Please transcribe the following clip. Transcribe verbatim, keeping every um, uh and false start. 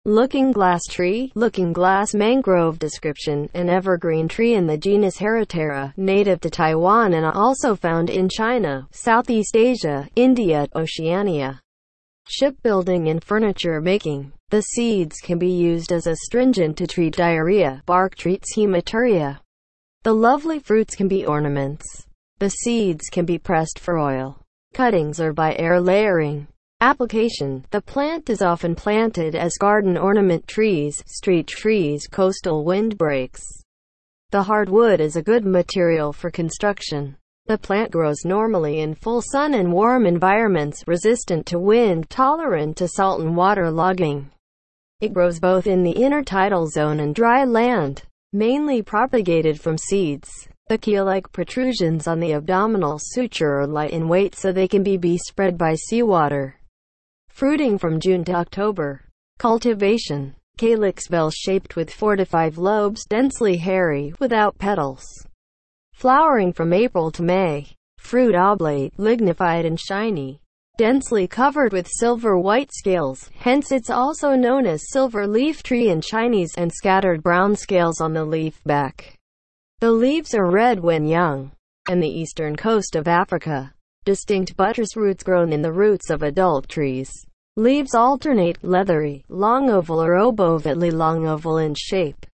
Looking glass tree, looking glass mangrove. Description: an evergreen tree in the genus Herrera, native to Taiwan and also found in China, Southeast Asia, India, Oceania. Shipbuilding and furniture making. The seeds can be used as astringent to treat diarrhea. Bark treats hematuria. The lovely fruits can be ornaments. The seeds can be pressed for oil. Cuttings or by air layering. Application: the plant is often planted as garden ornament trees, street trees, coastal windbreaks. The hardwood is a good material for construction. The plant grows normally in full sun and warm environments, resistant to wind, tolerant to salt and water logging. It grows both in the intertidal zone and dry land, mainly propagated from seeds. The keel-like protrusions on the abdominal suture are light in weight so they can be, be spread by seawater. Fruiting from June to October. Cultivation: calyx bell-shaped with four to five lobes, densely hairy, without petals. Flowering from April to May. Fruit oblate, lignified and shiny, densely covered with silver-white scales, hence it's also known as silver leaf tree in Chinese, and scattered brown scales on the leaf back. The leaves are red when young. And the eastern coast of Africa. Distinct buttress roots grown in the roots of adult trees. Leaves alternate, leathery, long oval or obovately long oval in shape.